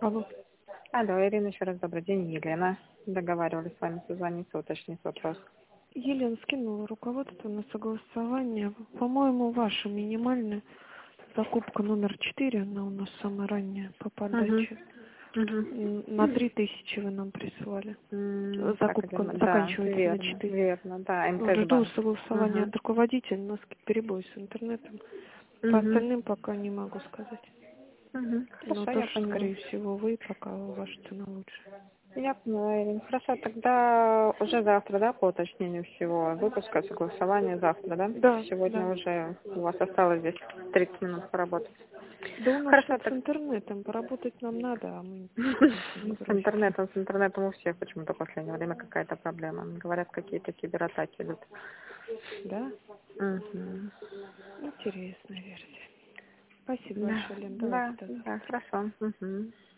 Алло. Алло, Ирина, еще раз добрый день, Елена. Договаривались с вами созвониться, уточнить вопрос. Елена скинула руководство на согласование. По-моему, ваша минимальная закупка номер 4, она у нас самая ранняя по Угу. подаче. Угу. На 3000 вы нам прислали. Так, Закупка Елена, да, заканчивается на верно, 4. верно, да, Жду МТС-банк. согласования Угу. от руководителя, у нас перебой с интернетом. По Угу. остальным пока не могу сказать. Угу. Но Хорошо, я тоже, поняла. скорее всего, вы, пока ваша цена лучше. Я поняла, Ирина. Хорошо, тогда уже завтра, да, по уточнению всего выпуска, согласования завтра, да? Да, Сегодня да. уже у вас осталось здесь 30 минут поработать. Да у нас Хорошо, тут с так. интернетом поработать нам надо, а мы никак не С грузимся. интернетом у всех почему-то в последнее время какая-то проблема. Говорят, какие-то кибератаки идут. Да? Мгм. Интересная версия. Спасибо Да, большое, Лен. Давайте да, до да, завтра. хорошо. Мгм.